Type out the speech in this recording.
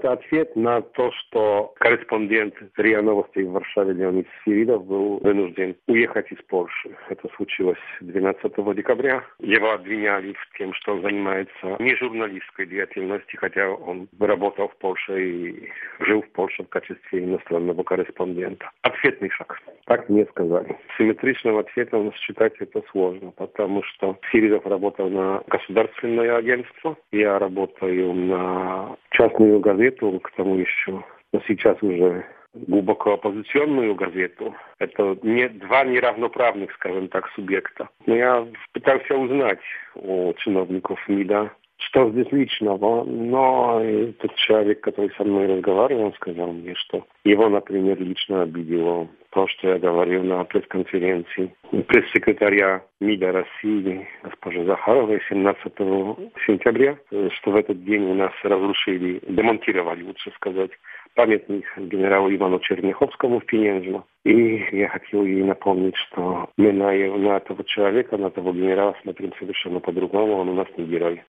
это ответ на то, что корреспондент РИА Новостей в Варшаве Леонид Свиридов был вынужден уехать из Польши. Это случилось 12 декабря. Его обвиняли в том, что он занимается не журналистской деятельностью, хотя он работал в Польше и жил в Польше в качестве иностранного корреспондента. Ответный шаг. Так мне сказали. Симметричного ответа считать это сложно, потому что Свиридов работал на государственное агентство. Я работаю на частную газету, к тому еще, но сейчас уже глубоко оппозиционную газету. Это два неравноправных, скажем так, субъекта. Но я пытался узнать у чиновников МИДа, что здесь личного, но тот человек, который со мной разговаривал, он сказал мне, что его, например, лично обидело то, что я говорил на пресс-конференции пресс-секретаря МИДа России госпожи Захаровой 17 сентября, что в этот день у нас разрушили, демонтировали, лучше сказать, памятник генералу Ивану Черняховскому в Пенежно. И я хотел ей напомнить, что мы на этого человека, на того генерала смотрим совершенно по-другому, он у нас не герой.